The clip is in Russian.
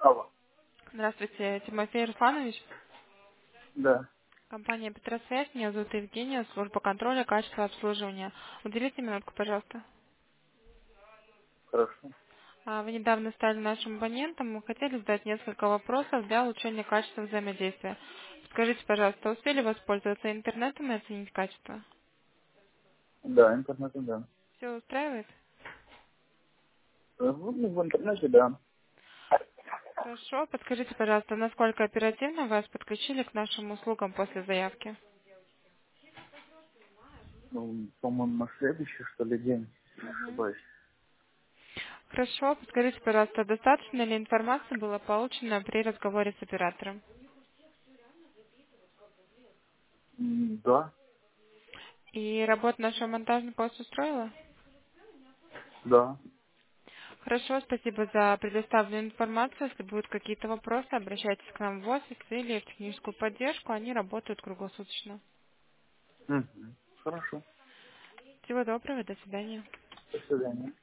Алло. Здравствуйте, Тимофей Русланович, Да, компания Петросвязь, меня зовут Евгения, служба контроля качества обслуживания. Уделите минутку, пожалуйста. хорошо. Вы недавно стали нашим абонентом, мы хотели задать несколько вопросов для улучшения качества взаимодействия. Скажите, пожалуйста, успели воспользоваться интернетом и оценить качество? Да, интернет, да. Все устраивает? Ну, в интернете, да. Хорошо, подскажите, пожалуйста, насколько оперативно вас подключили к нашим услугам после заявки? Ну, по-моему, на следующий, что ли, день, не Мгм. ошибаюсь. Хорошо, подскажите, пожалуйста, достаточно ли информации было получено при разговоре с оператором? Да, И работа нашего монтажника вас устроила? да. Хорошо, спасибо за предоставленную информацию. Если будут какие-то вопросы, обращайтесь к нам в офис или в техническую поддержку. Они работают круглосуточно. Мгм. Хорошо. Всего доброго, до свидания. До свидания.